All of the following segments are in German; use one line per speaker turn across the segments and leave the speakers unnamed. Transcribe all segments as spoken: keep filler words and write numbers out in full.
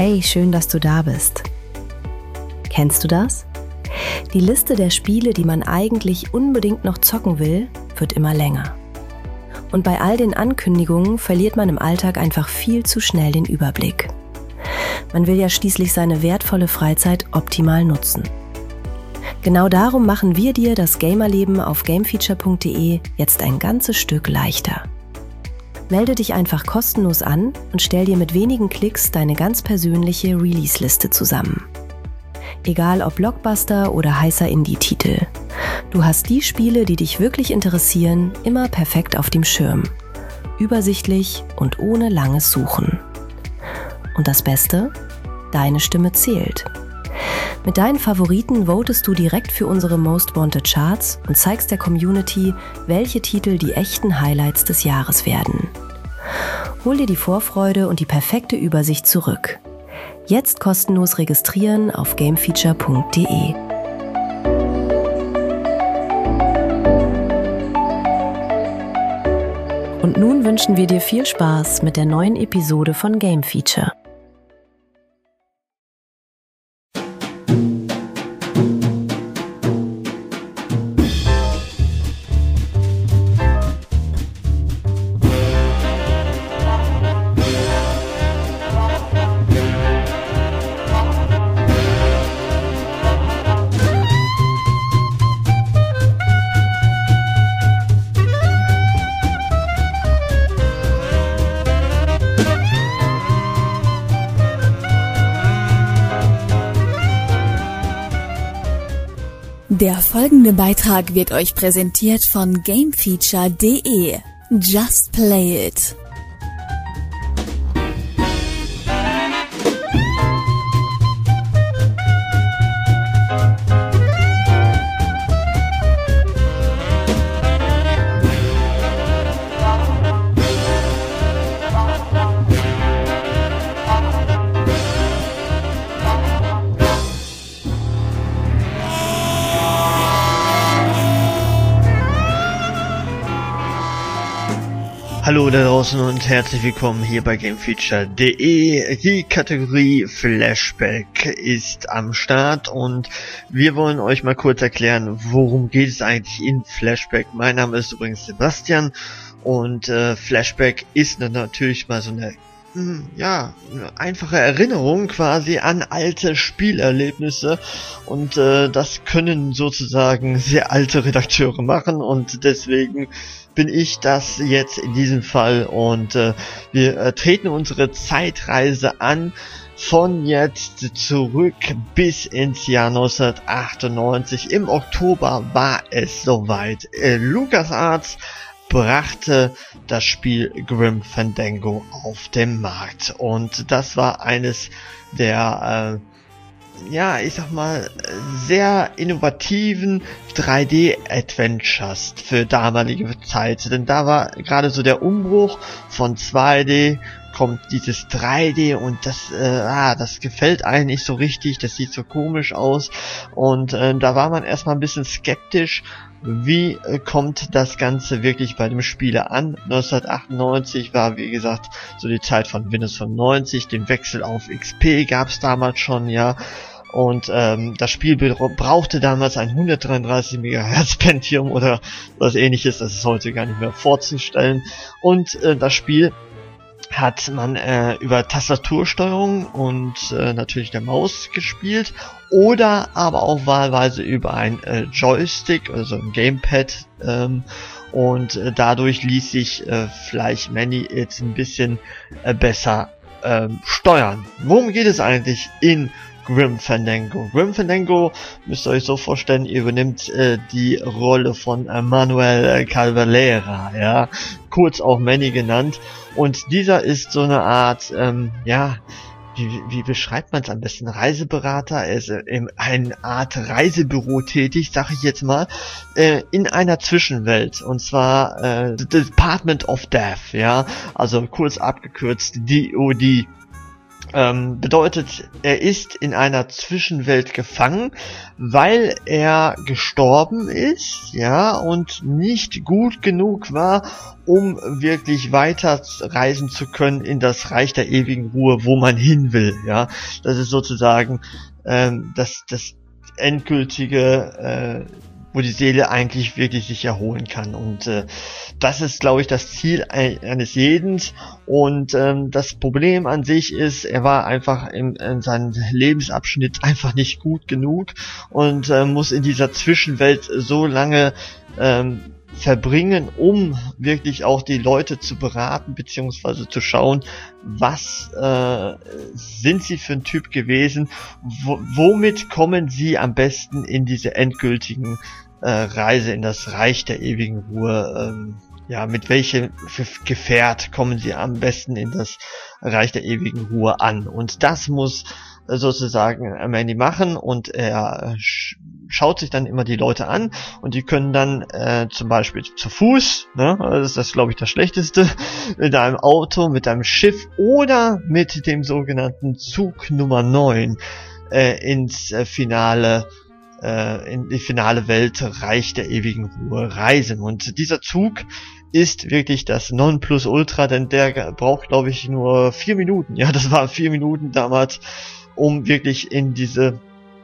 Hey, schön, dass du da bist. Kennst du das? Die Liste der Spiele, die man eigentlich unbedingt noch zocken will, wird immer länger. Und bei all den Ankündigungen verliert man im Alltag einfach viel zu schnell den Überblick. Man will ja schließlich seine wertvolle Freizeit optimal nutzen. Genau darum machen wir dir das Gamerleben auf gamefeature punkt de jetzt ein ganzes Stück leichter. Melde dich einfach kostenlos an und stell dir mit wenigen Klicks deine ganz persönliche Release-Liste zusammen. Egal ob Blockbuster oder heißer Indie-Titel. Du hast die Spiele, die dich wirklich interessieren, immer perfekt auf dem Schirm. Übersichtlich und ohne langes Suchen. Und das Beste? Deine Stimme zählt. Mit deinen Favoriten votest du direkt für unsere Most Wanted Charts und zeigst der Community, welche Titel die echten Highlights des Jahres werden. Hol dir die Vorfreude und die perfekte Übersicht zurück. Jetzt kostenlos registrieren auf gamefeature punkt de. Und nun wünschen wir dir viel Spaß mit der neuen Episode von Game Feature.
Der folgende Beitrag wird euch präsentiert von gamefeature punkt de. Just play it!
Hallo da draußen und herzlich willkommen hier bei gamefeature punkt de. Die Kategorie Flashback ist am Start und wir wollen euch mal kurz erklären, worum geht es eigentlich in Flashback. Mein Name ist übrigens Sebastian und äh, Flashback ist natürlich mal so eine ja, eine einfache Erinnerung quasi an alte Spielerlebnisse und äh, das können sozusagen sehr alte Redakteure machen und deswegen bin ich das jetzt in diesem Fall und äh, wir äh, treten unsere Zeitreise an von jetzt zurück bis ins Jahr neunzehnhundertachtundneunzig. Im Oktober war es soweit. Äh, LucasArts brachte das Spiel Grim Fandango auf den Markt und das war eines der äh, ja, ich sag mal, sehr innovativen drei D-Adventures für damalige Zeit, denn da war gerade so der Umbruch von zwei D, kommt dieses drei D und das, äh, ah, das gefällt einem nicht so richtig, das sieht so komisch aus und äh, da war man erstmal ein bisschen skeptisch. Wie äh, kommt das Ganze wirklich bei dem Spieler an? neunzehnhundertachtundneunzig war, wie gesagt, so die Zeit von Windows fünfundneunzig, den Wechsel auf X P gab es damals schon, ja. Und ähm, das Spiel brauchte damals ein hundertdreiunddreißig Megahertz Pentium oder was ähnliches, das ist heute gar nicht mehr vorzustellen. Und äh, das Spiel hat man äh, über Tastatursteuerung und äh, natürlich der Maus gespielt oder aber auch wahlweise über ein äh, Joystick, also ein Gamepad ähm, und äh, dadurch ließ sich äh, vielleicht Manny jetzt ein bisschen äh, besser äh, steuern. Worum geht es eigentlich in Grim Fandango? Grim Fandango, müsst ihr euch so vorstellen, ihr übernimmt äh, die Rolle von äh, Manuel Cavalera, ja, kurz auch Manny genannt. Und dieser ist so eine Art, ähm, ja, wie, wie beschreibt man es am besten? Reiseberater, er ist äh, in einer Art Reisebüro tätig, sag ich jetzt mal, äh, in einer Zwischenwelt. Und zwar äh, The Department of Death, ja, also kurz abgekürzt D O D. Ähm, bedeutet, er ist in einer Zwischenwelt gefangen, weil er gestorben ist, ja, und nicht gut genug war, um wirklich weiter reisen zu können in das Reich der ewigen Ruhe, wo man hin will, ja. Das ist sozusagen ähm, das, das endgültige, äh, wo die Seele eigentlich wirklich sich erholen kann. Und äh, das ist, glaube ich, das Ziel eines jeden. Und ähm, das Problem an sich ist, er war einfach im, in seinem Lebensabschnitt einfach nicht gut genug und äh, muss in dieser Zwischenwelt so lange ähm, verbringen, um wirklich auch die Leute zu beraten, beziehungsweise zu schauen, was äh, sind sie für ein Typ gewesen, wo, womit kommen sie am besten in diese endgültigen äh, Reise in das Reich der ewigen Ruhe, ähm, ja, mit welchem Gefährt kommen sie am besten in das Reich der ewigen Ruhe an. Und das muss äh, sozusagen Mandy machen, und er sch schaut sich dann immer die Leute an, und die können dann äh, zum Beispiel zu Fuß, ne, das ist das, glaube ich, das Schlechteste, mit einem Auto, mit einem Schiff oder mit dem sogenannten Zug Nummer neun äh, ins äh, Finale äh, in die finale Welt Reich der ewigen Ruhe reisen. Und dieser Zug ist wirklich das Nonplusultra, denn der braucht, glaube ich, nur vier Minuten. Ja, das war vier Minuten damals, um wirklich in diese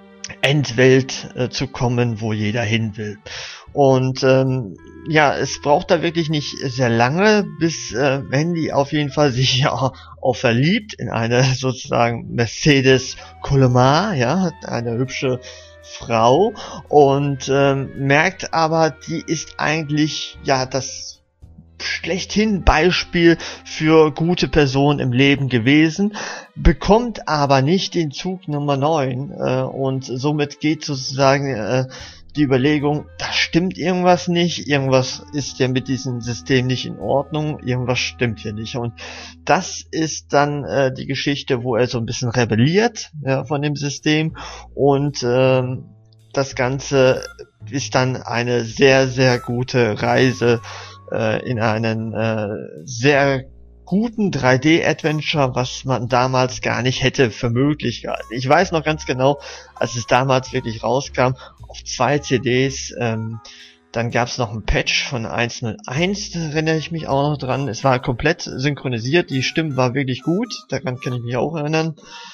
Endwelt äh, zu kommen, wo jeder hin will. Und ähm, ja, es braucht da wirklich nicht sehr lange, bis äh, Mandy auf jeden Fall sich ja auch, auch verliebt in eine sozusagen Mercedes Colomar, ja, eine hübsche Frau, und ähm, merkt aber, die ist eigentlich ja das schlechthin Beispiel für gute Personen im Leben gewesen, bekommt aber nicht den Zug Nummer neun, äh, und somit geht sozusagen äh, die Überlegung, da stimmt irgendwas nicht, irgendwas ist ja mit diesem System nicht in Ordnung, irgendwas stimmt hier nicht. Und das ist dann äh, die Geschichte, wo er so ein bisschen rebelliert, ja, von dem System, und ähm, das Ganze ist dann eine sehr, sehr gute Reise in einen äh, sehr guten drei D-Adventure, was man damals gar nicht hätte für möglich gehalten. Ich weiß noch ganz genau, als es damals wirklich rauskam, auf zwei C Ds, ähm, dann gab es noch ein Patch von eins null eins, da erinnere ich mich auch noch dran. Es war komplett synchronisiert, die Stimme war wirklich gut, daran kann ich mich auch erinnern.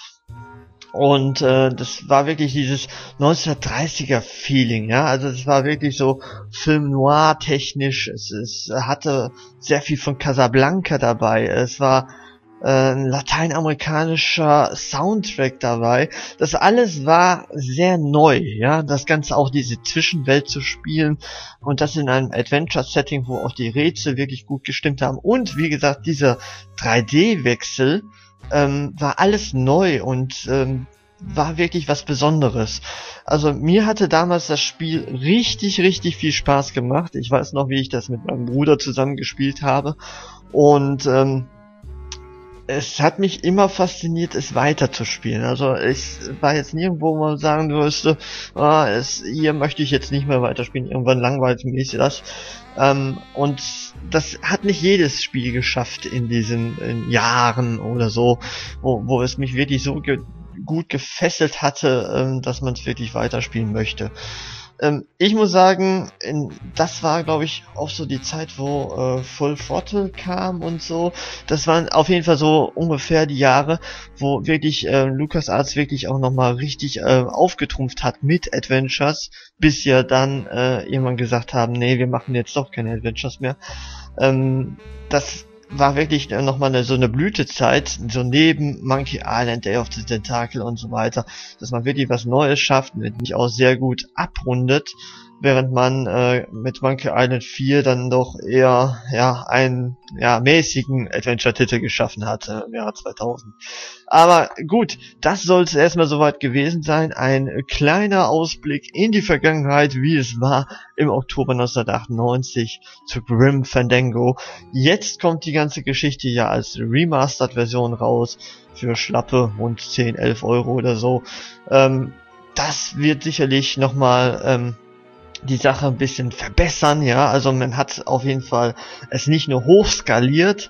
Und äh, das war wirklich dieses neunzehnhundertdreißiger Feeling, ja, also es war wirklich so Film Noir technisch, es, es hatte sehr viel von Casablanca dabei, es war äh, ein lateinamerikanischer Soundtrack dabei, das alles war sehr neu, ja, das Ganze auch diese Zwischenwelt zu spielen und das in einem Adventure-Setting, wo auch die Rätsel wirklich gut gestimmt haben, und wie gesagt, dieser drei D-Wechsel Ähm, war alles neu und ähm, war wirklich was Besonderes. Also mir hatte damals das Spiel richtig, richtig viel Spaß gemacht. Ich weiß noch, wie ich das mit meinem Bruder zusammen gespielt habe, und ähm, es hat mich immer fasziniert, es weiterzuspielen. Also ich war jetzt nirgendwo, wo man sagen müsste, ah, es, hier möchte ich jetzt nicht mehr weiterspielen, irgendwann langweilt mich das. Ähm, und das hat nicht jedes Spiel geschafft in diesen in Jahren oder so, wo, wo es mich wirklich so ge gut gefesselt hatte, ähm, dass man es wirklich weiterspielen möchte. Ähm, ich muss sagen, in, das war, glaube ich, auch so die Zeit, wo äh, Full Throttle kam und so. Das waren auf jeden Fall so ungefähr die Jahre, wo wirklich äh, LucasArts wirklich auch nochmal richtig äh, aufgetrumpft hat mit Adventures, bis ja dann äh, irgendwann gesagt haben, nee, wir machen jetzt doch keine Adventures mehr. Ähm, das war wirklich nochmal eine, so eine Blütezeit, so neben Monkey Island, Day of the Tentacle und so weiter, dass man wirklich was Neues schafft, mit mich auch sehr gut abrundet, während man äh, mit Monkey Island vier dann doch eher ja einen ja mäßigen Adventure-Titel geschaffen hat äh, im Jahr zweitausend. Aber gut, das soll es erstmal soweit gewesen sein. Ein kleiner Ausblick in die Vergangenheit, wie es war im Oktober neunzehnhundertachtundneunzig zu Grim Fandango. Jetzt kommt die ganze Geschichte ja als Remastered-Version raus für schlappe rund zehn, elf Euro oder so. Ähm, das wird sicherlich nochmal ähm, die Sache ein bisschen verbessern, ja, also man hat auf jeden Fall es nicht nur hochskaliert,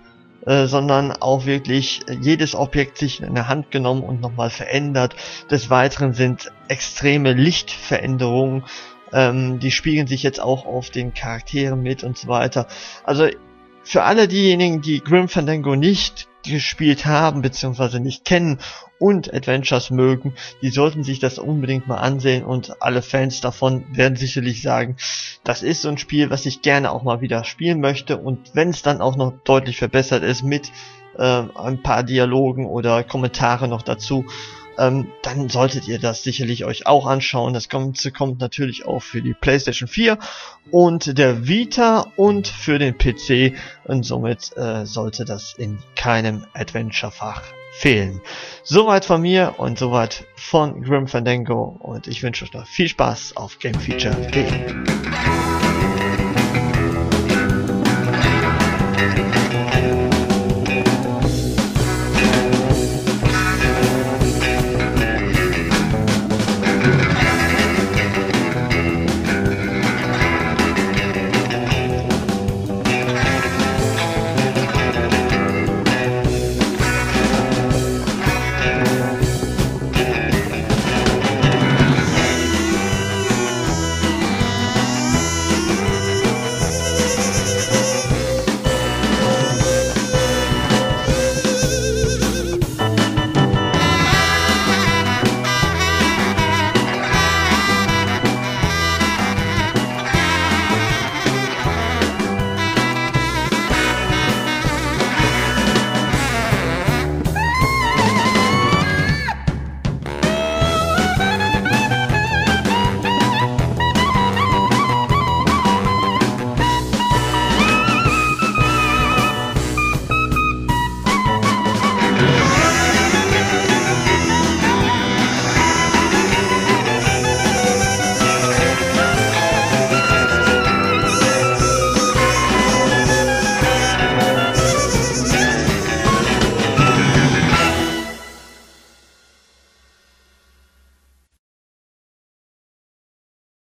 äh, sondern auch wirklich jedes Objekt sich in der Hand genommen und nochmal verändert. Des Weiteren sind extreme Lichtveränderungen, ähm, die spiegeln sich jetzt auch auf den Charakteren mit und so weiter. Also für alle diejenigen, die Grim Fandango nicht gespielt haben bzw. nicht kennen und Adventures mögen, die sollten sich das unbedingt mal ansehen, und alle Fans davon werden sicherlich sagen, das ist so ein Spiel, was ich gerne auch mal wieder spielen möchte, und wenn es dann auch noch deutlich verbessert ist mit äh, ein paar Dialogen oder Kommentare noch dazu, ähm, dann solltet ihr das sicherlich euch auch anschauen. Das Ganze kommt natürlich auch für die PlayStation vier und der Vita und für den P C, und somit äh, sollte das in keinem Adventure-Fach fehlen. Soweit von mir und soweit von Grim Fandango, und ich wünsche euch noch viel Spaß auf Gamefeature punkt de.